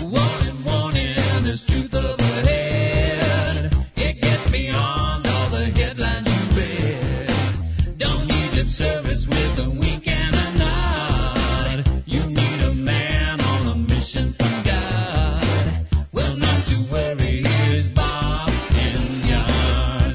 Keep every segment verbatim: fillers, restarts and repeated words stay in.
Warning, warning, there's truth up ahead. It gets beyond all the headlines you read. Don't need lip service with a wink and a nod. You need a man on a mission from God. Well, not to worry, here's Bob in your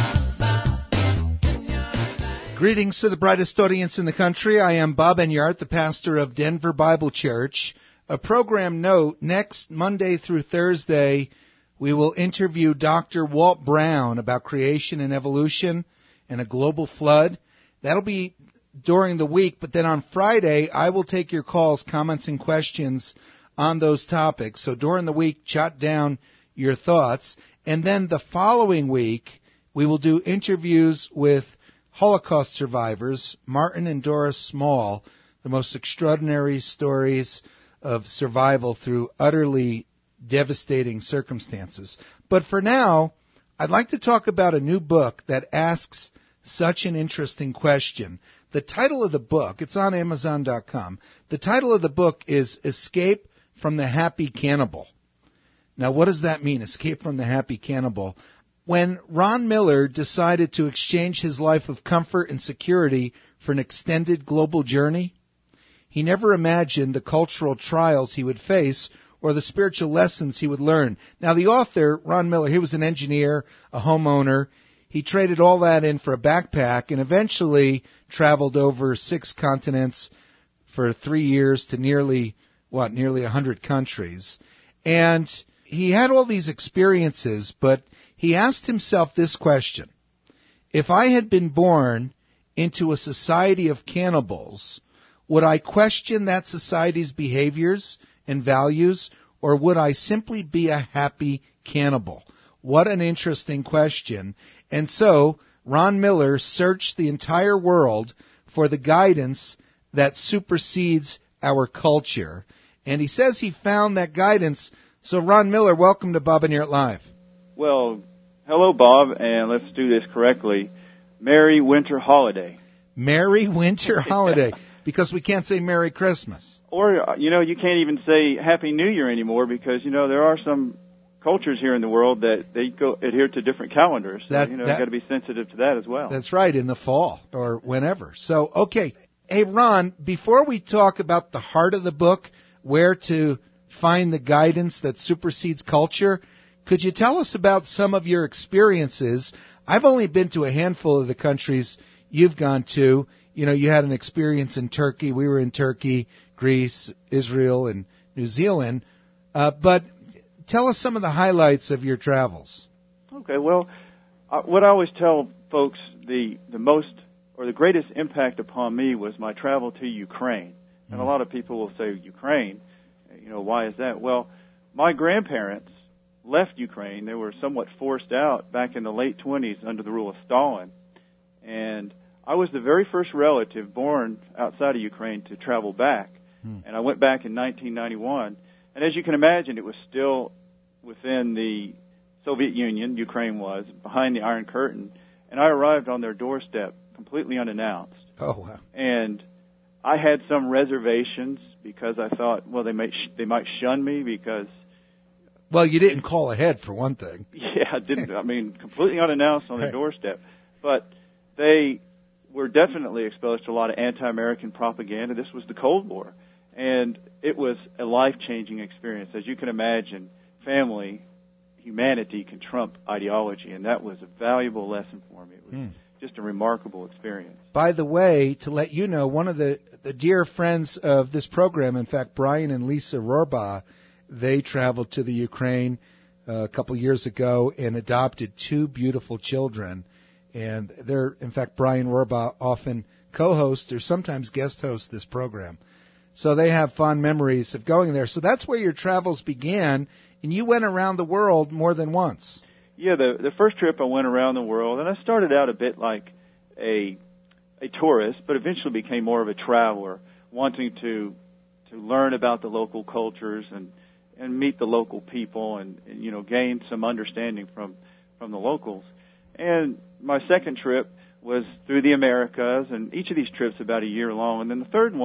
life. Greetings to the brightest audience in the country. I am Bob Enyart, the pastor of Denver Bible Church. A program note, next Monday through Thursday, we will interview Doctor Walt Brown about creation and evolution and a global flood. That'll be during the week, but then on Friday, I will take your calls, comments, and questions on those topics. So during the week, jot down your thoughts. And then the following week, we will do interviews with Holocaust survivors, Martin and Doris Small, the most extraordinary stories of survival through utterly devastating circumstances. But for now, I'd like to talk about a new book that asks such an interesting question. The title of the book, it's on Amazon dot com. The title of the book is Escape from the Happy Cannibal. Now, what does that mean, Escape from the Happy Cannibal? When Ron Miller decided to exchange his life of comfort and security for an extended global journey, he never imagined the cultural trials he would face or the spiritual lessons he would learn. Now, the author, Ron Miller, he was an engineer, a homeowner. He traded all that in for a backpack and eventually traveled over six continents for three years to nearly, what, nearly one hundred countries. And he had all these experiences, but he asked himself this question. If I had been born into a society of cannibals, would I question that society's behaviors and values, or would I simply be a happy cannibal? What an interesting question. And so, Ron Miller searched the entire world for the guidance that supersedes our culture. And he says he found that guidance. So, Ron Miller, welcome to Bob Enyart Live. Well, hello, Bob, and let's do this correctly. Merry Winter Holiday. Merry Winter Holiday. Because we can't say Merry Christmas. Or, you know, you can't even say Happy New Year anymore because, you know, there are some cultures here in the world that they go adhere to different calendars. So, that, you know, that, you've got to be sensitive to that as well. That's right, in the fall or whenever. So, okay. Hey, Ron, before we talk about the heart of the book, where to find the guidance that supersedes culture, could you tell us about some of your experiences? I've only been to a handful of the countries you've gone to. You know, you had an experience in Turkey. We were in Turkey, Greece, Israel, and New Zealand. Uh, but tell us some of the highlights of your travels. Okay, well, uh, what I always tell folks, the, the most or the greatest impact upon me was my travel to Ukraine. And mm-hmm. a lot of people will say, Ukraine, you know, why is that? Well, my grandparents left Ukraine. They were somewhat forced out back in the late twenties under the rule of Stalin. And I was the very first relative born outside of Ukraine to travel back, hmm. and I went back in nineteen ninety-one. And as you can imagine, it was still within the Soviet Union, Ukraine was, behind the Iron Curtain, and I arrived on their doorstep completely unannounced. Oh, wow. And I had some reservations because I thought, well, they might, sh- they might shun me because... Well, you didn't call ahead, for one thing. Yeah, I didn't. I mean, completely unannounced on their right. doorstep. But they... were definitely exposed to a lot of anti-American propaganda. This was the Cold War. And it was a life-changing experience. As you can imagine, family, humanity can trump ideology, and that was a valuable lesson for me. It was mm. just a remarkable experience. By the way, to let you know, one of the, the dear friends of this program, in fact, Brian and Lisa Rohrbaugh, they traveled to the Ukraine uh, a couple years ago and adopted two beautiful children. And they're, in fact, Brian Rohrbaugh often co-hosts or sometimes guest hosts this program. So they have fond memories of going there. So that's where your travels began, and you went around the world more than once. Yeah, the the first trip I went around the world, and I started out a bit like a a tourist, but eventually became more of a traveler, wanting to to learn about the local cultures and, and meet the local people and, and, you know, gain some understanding from, from the locals. And my second trip was through the Americas, and each of these trips about a year long. And then the third one,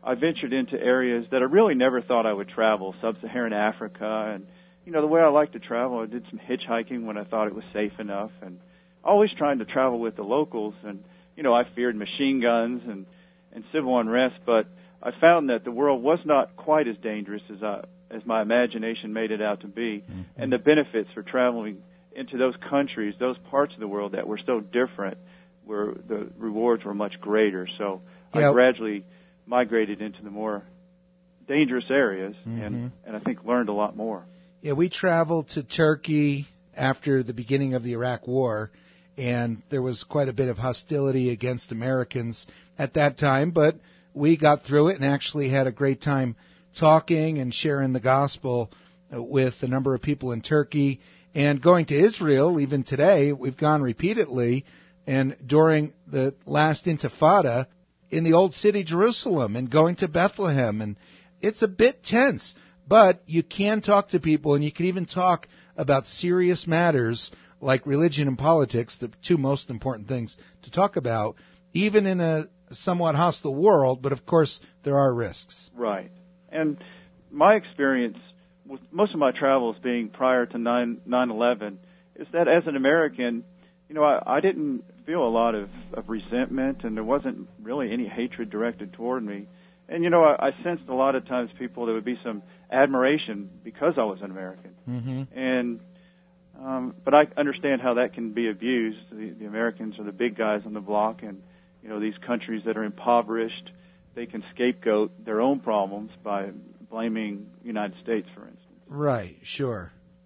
I ventured into areas that I really never thought I would travel, sub-Saharan Africa. And, you know, the way I like to travel, I did some hitchhiking when I thought it was safe enough, and always trying to travel with the locals. And, you know, I feared machine guns and, and civil unrest, but I found that the world was not quite as dangerous as I, as my imagination made it out to be. Mm-hmm. And the benefits for traveling into those countries, those parts of the world that were so different, where the rewards were much greater. So yeah. I gradually migrated into the more dangerous areas, mm-hmm. and, and I think learned a lot more. Yeah, we traveled to Turkey after the beginning of the Iraq War, and there was quite a bit of hostility against Americans at that time, but we got through it and actually had a great time talking and sharing the gospel with a number of people in Turkey. And going to Israel, even today, we've gone repeatedly, and during the last Intifada, in the old city Jerusalem, and going to Bethlehem. And it's a bit tense, but you can talk to people, and you can even talk about serious matters like religion and politics, the two most important things to talk about, even in a somewhat hostile world. But, of course, there are risks. Right. And my experience with most of my travels being prior to nine eleven is that as an American, you know, I, I didn't feel a lot of, of resentment, and there wasn't really any hatred directed toward me. And, you know, I, I sensed a lot of times people, there would be some admiration because I was an American. Mm-hmm. And, um, but I understand how that can be abused. The, the Americans are the big guys on the block, and, you know, these countries that are impoverished, they can scapegoat their own problems by blaming the United States, for instance. Right, sure.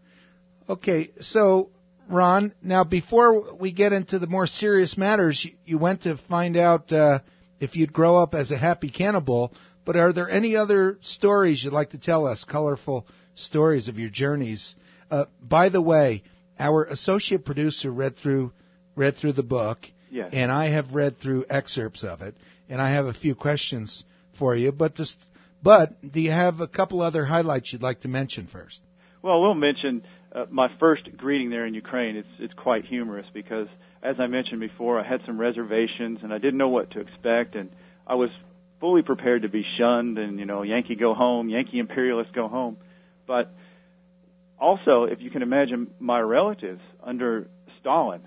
Okay, so, Ron, now before we get into the more serious matters, you, you went to find out uh, if you'd grow up as a happy cannibal, but are there any other stories you'd like to tell us, colorful stories of your journeys? Uh, by the way, our associate producer read through read through the book, yes. And I have read through excerpts of it, and I have a few questions for you, but just... But do you have a couple other highlights you'd like to mention first? Well, we'll mention uh, my first greeting there in Ukraine. It's it's quite humorous because, as I mentioned before, I had some reservations and I didn't know what to expect, and I was fully prepared to be shunned and, you know, Yankee go home, Yankee imperialists go home. But also, if you can imagine, my relatives under Stalin,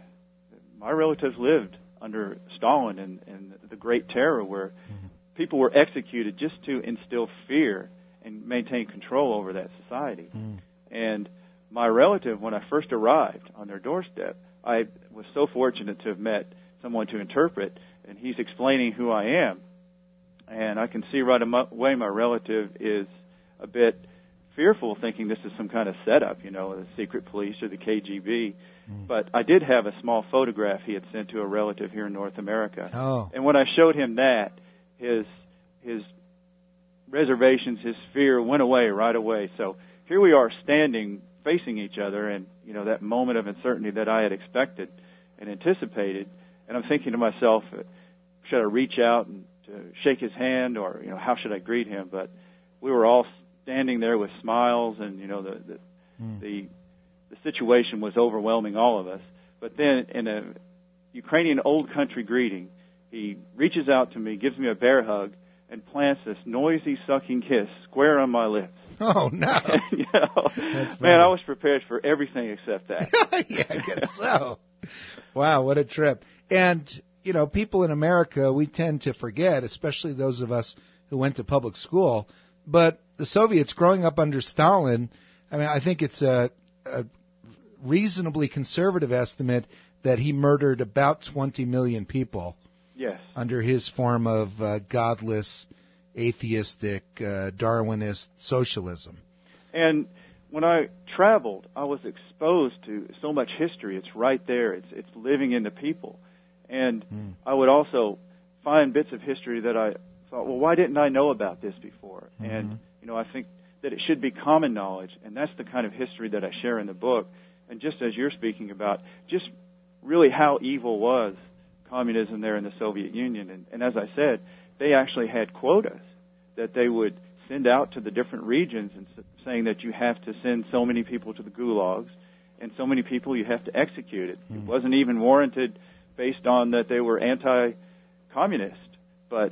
my relatives lived under Stalin and, and the Great Terror, where mm-hmm. people were executed just to instill fear and maintain control over that society. Mm. And my relative, when I first arrived on their doorstep, I was so fortunate to have met someone to interpret, and he's explaining who I am. And I can see right away my relative is a bit fearful, thinking this is some kind of setup, you know, the secret police or the K G B. Mm. But I did have a small photograph he had sent to a relative here in North America. Oh. And when I showed him that, his his reservations, his fear went away right away. So here we are standing facing each other, and, you know, that moment of uncertainty that I had expected and anticipated. And I'm thinking to myself, should I reach out and to shake his hand, or, you know, how should I greet him? But we were all standing there with smiles, and, you know, the the, mm. the the situation was overwhelming all of us. But then in a Ukrainian old country greeting, he reaches out to me, gives me a bear hug, and plants this noisy, sucking kiss square on my lips. Oh, no. And, you know, man, I was prepared for everything except that. Yeah, I guess so. Wow, what a trip. And, you know, people in America, we tend to forget, especially those of us who went to public school, but the Soviets, growing up under Stalin, I mean, I think it's a, a reasonably conservative estimate that he murdered about twenty million people. Yes. Under his form of uh, godless, atheistic, uh, Darwinist socialism. And when I traveled, I was exposed to so much history. It's right there. It's it's living in the people. And mm. I would also find bits of history that I thought, well, why didn't I know about this before? Mm-hmm. And, you know, I think that it should be common knowledge, and that's the kind of history that I share in the book. And just as you're speaking about, just really how evil was communism there in the Soviet Union. And, and as I said, they actually had quotas that they would send out to the different regions, and saying that you have to send so many people to the gulags and so many people you have to execute it. Mm. It wasn't even warranted based on that they were anti-communist, but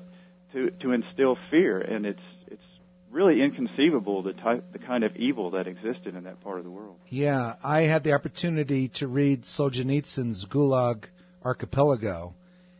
to to instill fear, and it's it's really inconceivable the type the kind of evil that existed in that part of the world. Yeah, I had the opportunity to read Solzhenitsyn's Gulag Archipelago,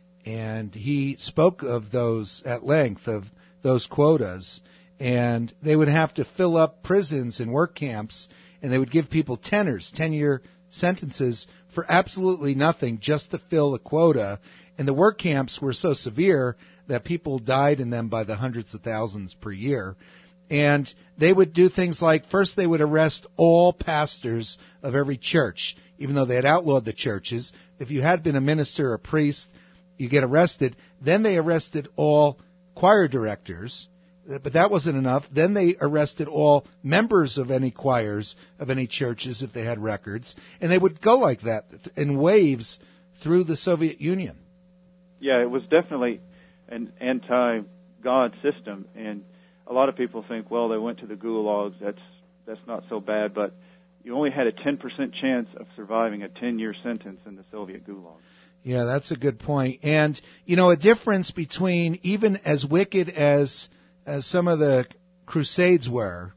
and he spoke of those at length, of those quotas, and they would have to fill up prisons and work camps, and they would give people tenors, ten-year sentences for absolutely nothing, just to fill a quota. And the work camps were so severe that people died in them by the hundreds of thousands per year. And they would do things like, first they would arrest all pastors of every church, even though they had outlawed the churches. If you had been a minister or a priest, you get arrested. Then they arrested all choir directors, but that wasn't enough. Then they arrested all members of any choirs of any churches if they had records. And they would go like that in waves through the Soviet Union. Yeah, it was definitely an anti-God system, and a lot of people think, well, they went to the gulags, that's that's not so bad, but you only had a ten percent chance of surviving a ten-year sentence in the Soviet gulag. Yeah, that's a good point. And, you know, a difference between even as wicked as, as some of the Crusades were,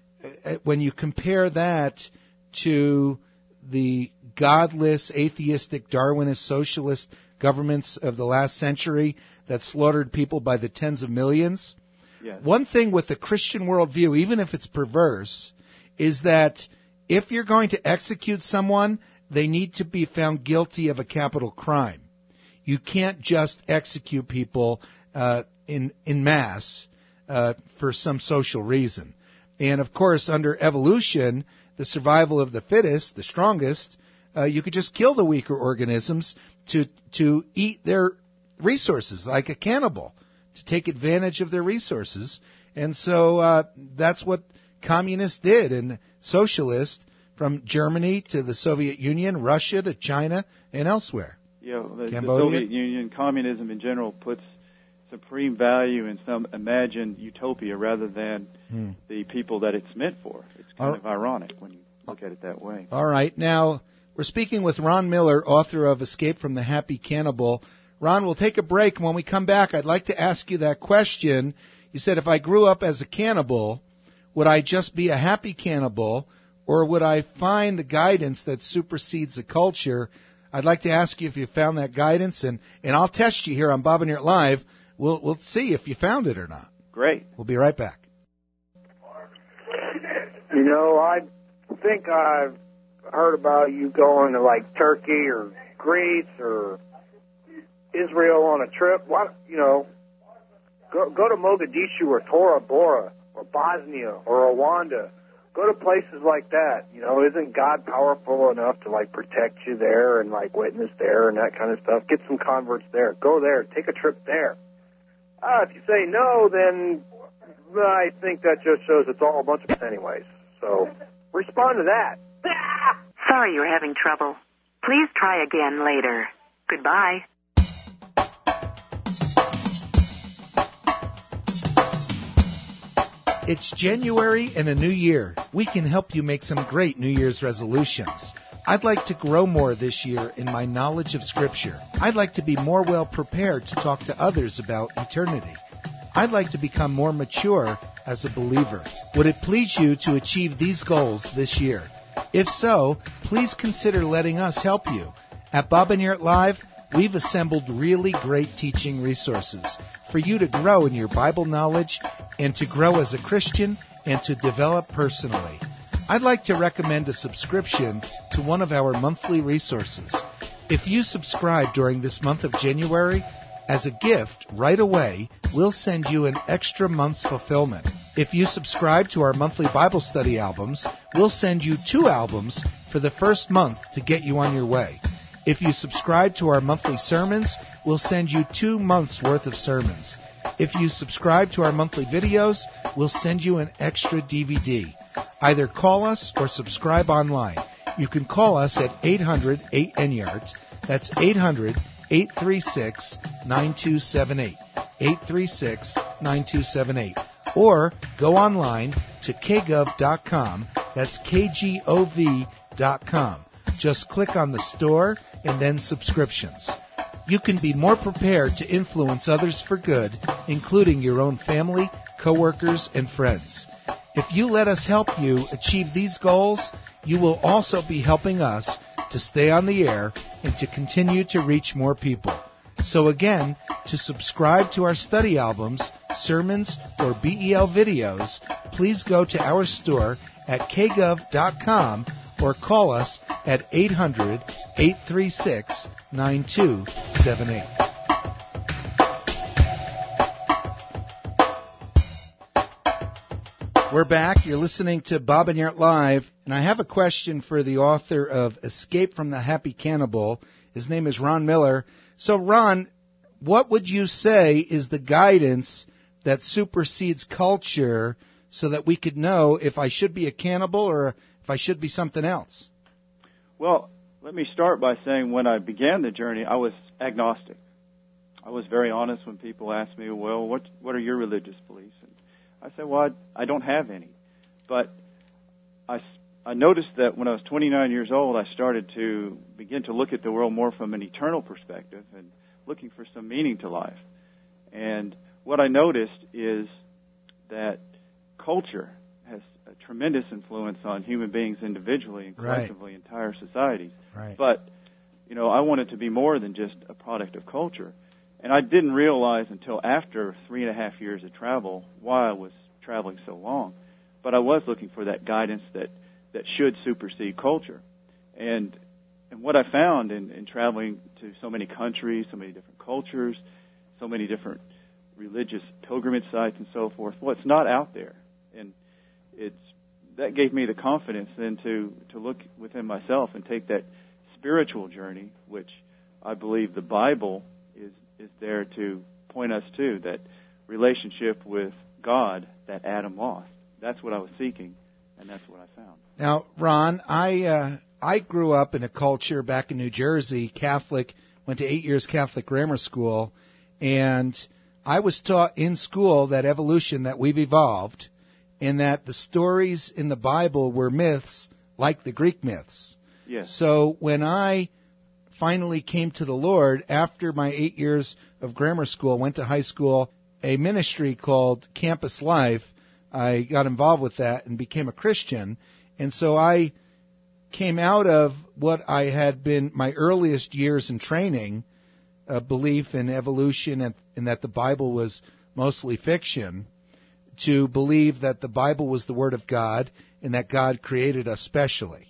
when you compare that to the godless, atheistic, Darwinist, socialist governments of the last century that slaughtered people by the tens of millions. Yes. One thing with the Christian worldview, even if it's perverse, is that if you're going to execute someone, they need to be found guilty of a capital crime. You can't just execute people uh, in in mass uh, for some social reason. And, of course, under evolution, the survival of the fittest, the strongest, uh, you could just kill the weaker organisms to to eat their resources like a cannibal, to take advantage of their resources. And so uh, that's what communists did, and socialists, from Germany to the Soviet Union, Russia to China, and elsewhere. Yeah, the, the Cambodia? Soviet Union, communism in general, puts supreme value in some imagined utopia rather than hmm. the people that it's meant for. It's kind All of ironic when you look at it that way. All right. Now, we're speaking with Ron Miller, author of Escape from the Happy Cannibal. Ron, we'll take a break. When we come back, I'd like to ask you that question. You said, if I grew up as a cannibal, would I just be a happy cannibal, or would I find the guidance that supersedes the culture? I'd like to ask you if you found that guidance, and, and I'll test you here on Bob and Yurt Live. We'll, we'll see if you found it or not. Great. We'll be right back. You know, I think I've heard about you going to, like, Turkey or Greece or Israel on a trip. Why, you know, go, go to Mogadishu or Tora Bora or Bosnia or Rwanda. Go to places like that. You know, isn't God powerful enough to, like, protect you there and, like, witness there and that kind of stuff? Get some converts there. Go there. Take a trip there. Uh, if you say no, then I think that just shows it's all a bunch of anyways. So respond to that. Sorry you're having trouble. Please try again later. Goodbye. It's January and a new year. We can help you make some great New Year's resolutions. I'd like to grow more this year in my knowledge of Scripture. I'd like to be more well prepared to talk to others about eternity. I'd like to become more mature as a believer. Would it please you to achieve these goals this year? If so, please consider letting us help you. At Bob and Yurt Live, we've assembled really great teaching resources for you to grow in your Bible knowledge and to grow as a Christian and to develop personally. I'd like to recommend a subscription to one of our monthly resources. If you subscribe during this month of January, as a gift, right away, we'll send you an extra month's fulfillment. If you subscribe to our monthly Bible study albums, we'll send you two albums for the first month to get you on your way. If you subscribe to our monthly sermons, we'll send you two months' worth of sermons. If you subscribe to our monthly videos, we'll send you an extra D V D. Either call us or subscribe online. You can call us at eight hundred eight N Y A R T. That's eight hundred eight three six nine two seven eight. eight three six nine two seven eight. Or go online to k gov dot com. That's K G O V dot com. Just click on the store and then subscriptions. you can be more prepared to influence others for good, including your own family, coworkers, and friends. If you let us help you achieve these goals, you will also be helping us to stay on the air and to continue to reach more people. So again, to subscribe to our study albums, sermons, or B E L videos, please go to our store at k gov dot com or call us at eight hundred, eight three six, nine two seven eight. We're back. You're listening to Bob and Yart Live, and I have a question for the author of Escape from the Happy Cannibal. His name is Ron Miller. So, Ron, what would you say is the guidance that supersedes culture so that we could know if I should be a cannibal or if I should be something else? Well, let me start by saying when I began the journey, I was agnostic. I was very honest when people asked me, well, what what are your religious beliefs? And I said, well, I, I don't have any. But I, I noticed that when I was twenty-nine years old, I started to begin to look at the world more from an eternal perspective and looking for some meaning to life. And what I noticed is that culture has a tremendous influence on human beings individually and collectively, right. Entire societies. Right. But, you know, I wanted to be more than just a product of culture. And I didn't realize until after three and a half years of travel why I was traveling so long. But I was looking for that guidance that, that should supersede culture. And and what I found in, in traveling to so many countries, so many different cultures, so many different religious pilgrimage sites and so forth, well, it's not out there. And it's that gave me the confidence then to, to look within myself and take that spiritual journey, which I believe the Bible is is there to point us to, that relationship with God that Adam lost. That's what I was seeking, and that's what I found. Now, Ron, I uh, I grew up in a culture back in New Jersey, Catholic, went to eight years Catholic grammar school, and I was taught in school that evolution, that we've evolved, and that the stories in the Bible were myths like the Greek myths. Yes. So when I finally came to the Lord after my eight years of grammar school, went to high school, a ministry called Campus Life, I got involved with that and became a Christian. And so I came out of what I had been my earliest years in training, a belief in evolution and, and that the Bible was mostly fiction, to believe that the Bible was the Word of God and that God created us specially.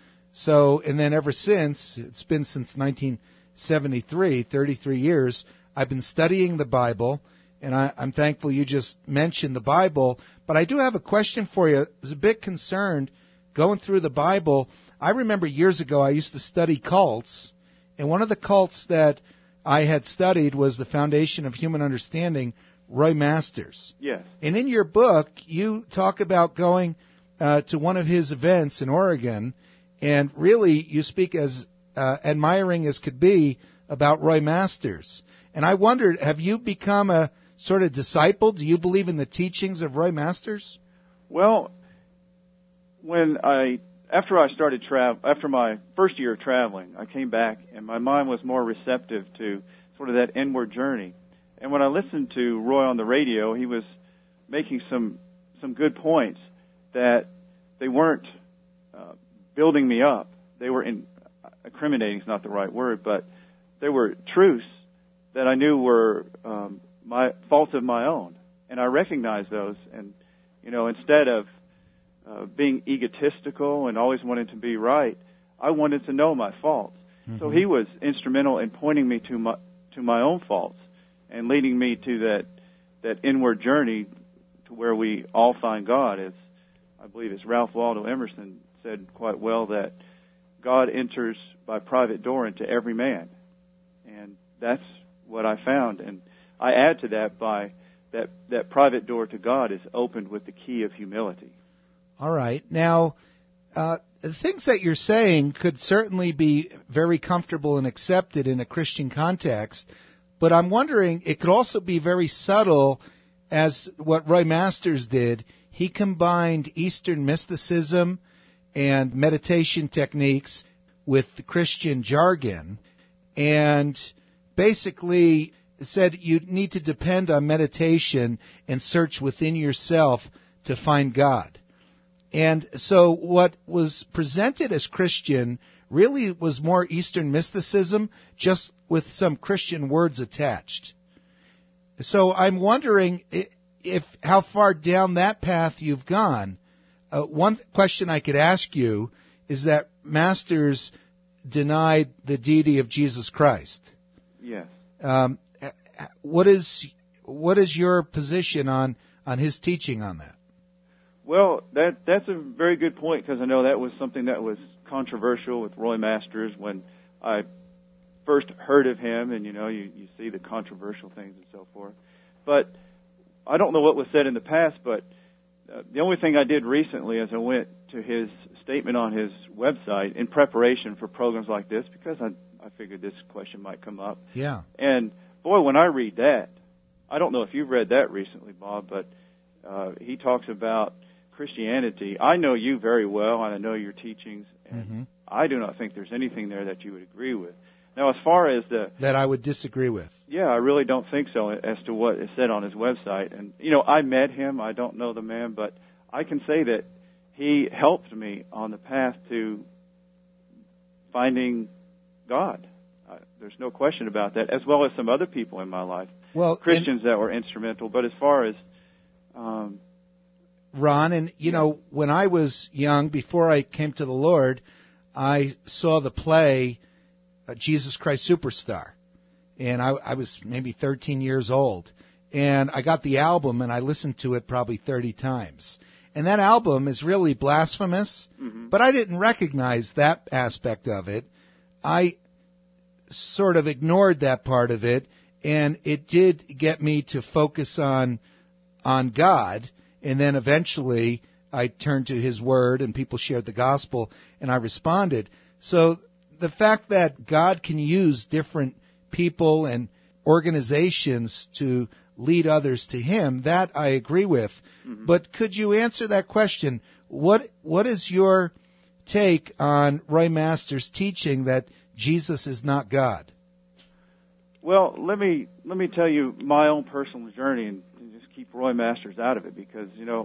So, and then ever since, it's been since nineteen seventy-three, thirty-three years, I've been studying the Bible, and I, I'm thankful you just mentioned the Bible. But I do have a question for you. I was a bit concerned going through the Bible. I remember years ago I used to study cults, and one of the cults that I had studied was the Foundation of Human Understanding, Roy Masters. Yes. And in your book, you talk about going uh, to one of his events in Oregon, and really you speak as uh, admiring as could be about Roy Masters. And I wondered, have you become a sort of disciple? Do you believe in the teachings of Roy Masters? Well, when I after I started travel, after my first year of traveling, I came back and my mind was more receptive to sort of that inward journey. And when I listened to Roy on the radio, he was making some some good points that they weren't uh, building me up. They were in, incriminating is not the right word, but they were truths that I knew were um, my faults of my own, and I recognized those. And you know, instead of uh, being egotistical and always wanting to be right, I wanted to know my faults. Mm-hmm. So he was instrumental in pointing me to my to my own faults and leading me to that that inward journey to where we all find God. As I believe, as Ralph Waldo Emerson said quite well, that God enters by private door into every man, and that's what I found. And I add to that by that that private door to God is opened with the key of humility. All right. Now, uh, the things that you're saying could certainly be very comfortable and accepted in a Christian context, but I'm wondering, it could also be very subtle, as what Roy Masters did. He combined Eastern mysticism and meditation techniques with the Christian jargon, and basically said you need to depend on meditation and search within yourself to find God. And so what was presented as Christian really was more Eastern mysticism, just with some Christian words attached. So I'm wondering if how far down that path you've gone. Uh, one question I could ask you is that Masters denied the deity of Jesus Christ. Yes. Um, what is what is your position on, on his teaching on that? Well, that that's a very good point, because I know that was something that was controversial with Roy Masters when I first heard of him, and you know, you, you see the controversial things and so forth. But I don't know what was said in the past, but uh, the only thing I did recently is I went to his statement on his website in preparation for programs like this, because I, I figured this question might come up. Yeah. And boy, when I read that, I don't know if you've read that recently, Bob, but uh, he talks about Christianity. I know you very well, and I know your teachings, and mm-hmm. I do not think there's anything there that you would agree with. Now, as far as the... That I would disagree with. Yeah, I really don't think so as to what is said on his website. And, you know, I met him. I don't know the man, but I can say that he helped me on the path to finding God. Uh, there's no question about that, as well as some other people in my life. Well, Christians that were instrumental. But as far as... Um, Ron, and, you yeah. know, when I was young, before I came to the Lord, I saw the play uh, Jesus Christ Superstar. And I, I was maybe thirteen years old. And I got the album, and I listened to it probably thirty times. And that album is really blasphemous, mm-hmm. but I didn't recognize that aspect of it. I sort of ignored that part of it, and it did get me to focus on on God. And then eventually I turned to his word, and people shared the gospel, and I responded. So the fact that God can use different people and organizations to lead others to him, that I agree with. Mm-hmm. But could you answer that question? What What is your take on Roy Masters' teaching that Jesus is not God? Well, let me let me tell you my own personal journey, and keep Roy Masters out of it, because, you know,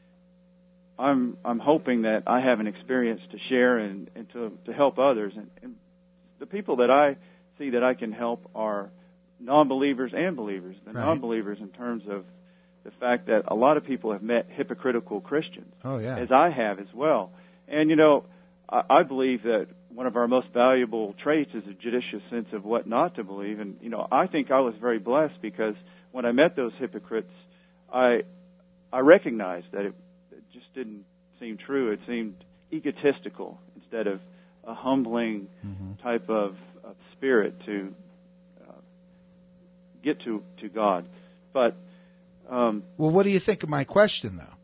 I'm I'm hoping that I have an experience to share and, and to, to help others. And, and the people that I see that I can help are non-believers and believers. The right. non-believers in terms of the fact that a lot of people have met hypocritical Christians, oh, yeah. as I have as well. And, you know, I, I believe that one of our most valuable traits is a judicious sense of what not to believe. And, you know, I think I was very blessed, because when I met those hypocrites, I I recognized that it, it just didn't seem true. It seemed egotistical instead of a humbling mm-hmm. type of, of spirit to uh, get to, to God. But um, well, what do you think of my question, though?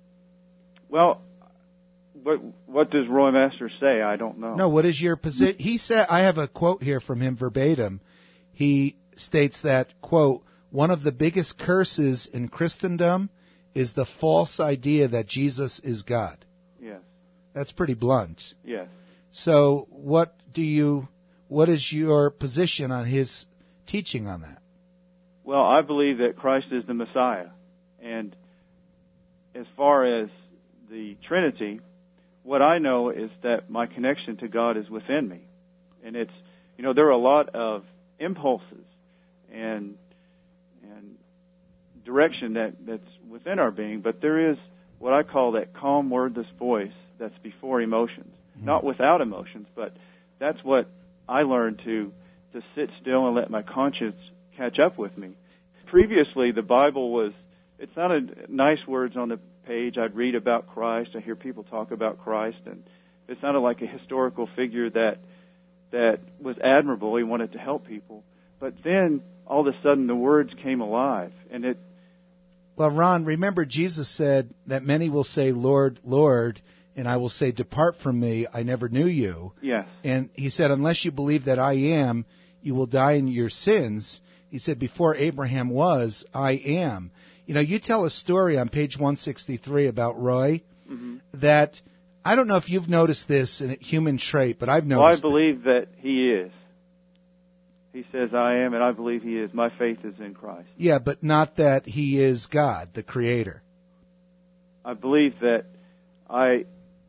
Well, what what does Roy Masters say? I don't know. No, what is your position? He said, I have a quote here from him verbatim. He states that, quote, "One of the biggest curses in Christendom is the false idea that Jesus is God." Yes. That's pretty blunt. Yes. So what do you, what is your position on his teaching on that? Well, I believe that Christ is the Messiah. And as far as the Trinity, what I know is that my connection to God is within me. And it's, you know, there are a lot of impulses and and direction that, that's within our being, but there is what I call that calm, wordless voice that's before emotions. Mm-hmm. Not without emotions, but that's what I learned to, to sit still and let my conscience catch up with me. Previously, the Bible was, it sounded nice words on the page. I'd read about Christ. I hear people talk about Christ, and it sounded like a historical figure that that was admirable. He wanted to help people. But then, all of a sudden, the words came alive, and it... Well, Ron, remember Jesus said that many will say, "Lord, Lord," and I will say, "Depart from me, I never knew you." Yes. And he said, unless you believe that I am, you will die in your sins. He said, before Abraham was, I am. You know, you tell a story on page one sixty-three about Roy, mm-hmm. that, I don't know if you've noticed this in a human trait, but I've noticed Well, I believe it. that he is. He says, I am, and I believe He is. My faith is in Christ. Yeah, but not that He is God, the Creator. I believe that I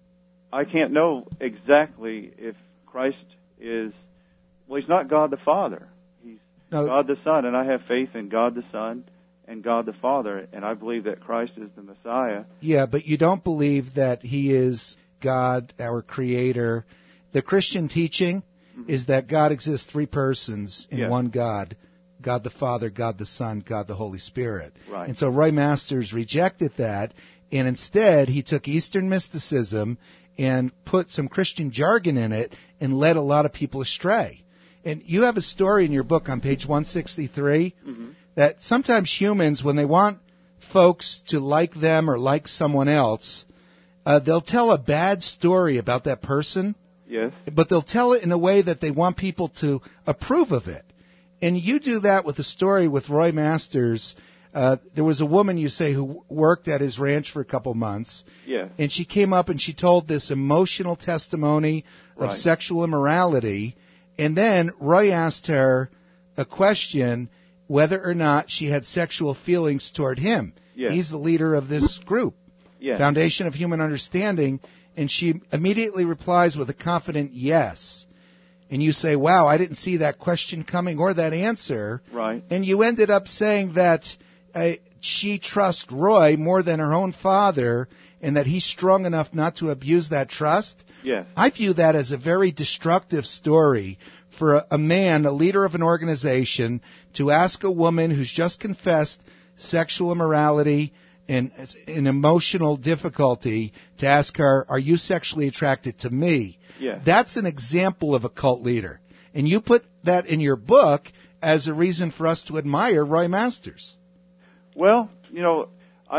I can't know exactly if Christ is, well, He's not God the Father. He's No. God the Son, and I have faith in God the Son and God the Father, and I believe that Christ is the Messiah. Yeah, but you don't believe that He is God, our Creator. The Christian teaching mm-hmm. is that God exists three persons in yes. one God. God the Father, God the Son, God the Holy Spirit. Right. And so Roy Masters rejected that, and instead he took Eastern mysticism and put some Christian jargon in it and led a lot of people astray. And you have a story in your book on page one sixty-three mm-hmm. that sometimes humans, when they want folks to like them or like someone else, uh, they'll tell a bad story about that person, yes. but they'll tell it in a way that they want people to approve of it. And you do that with a story with Roy Masters. Uh, there was a woman, you say, who worked at his ranch for a couple months. Yes. And she came up and she told this emotional testimony of right. sexual immorality. And then Roy asked her a question whether or not she had sexual feelings toward him. Yes. He's the leader of this group, yes. Foundation of Human Understanding. And she immediately replies with a confident yes. And you say, wow, I didn't see that question coming or that answer. Right. And you ended up saying that uh, she trusts Roy more than her own father and that he's strong enough not to abuse that trust. Yes. I view that as a very destructive story for a, a man, a leader of an organization, to ask a woman who's just confessed sexual immorality and an emotional difficulty to ask her, are you sexually attracted to me? Yes. That's an example of a cult leader. And you put that in your book as a reason for us to admire Roy Masters. Well, you know, I,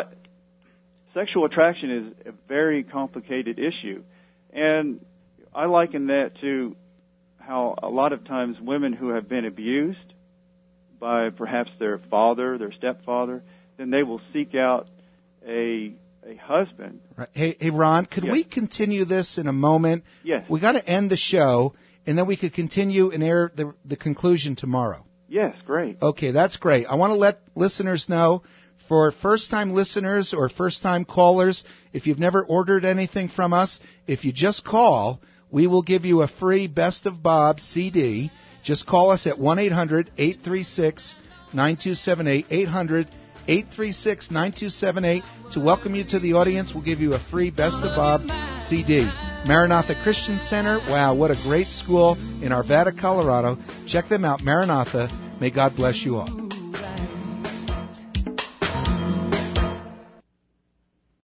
sexual attraction is a very complicated issue. And I liken that to how a lot of times women who have been abused by perhaps their father, their stepfather, then they will seek out a a husband. Right. Hey, hey, Ron, could yes. we continue this in a moment? Yes. We got to end the show, and then we could continue and air the, the conclusion tomorrow. Yes, great. Okay, that's great. I want to let listeners know, for first-time listeners or first-time callers, if you've never ordered anything from us, if you just call, we will give you a free Best of Bob C D. Just call us at one eight hundred eight three six nine two seven eight, eight hundred eight three six nine two seven eight. To welcome you to the audience, we'll give you a free Best of Bob C D. Maranatha Christian Center, wow, what a great school in Arvada, Colorado. Check them out, Maranatha. May God bless you all.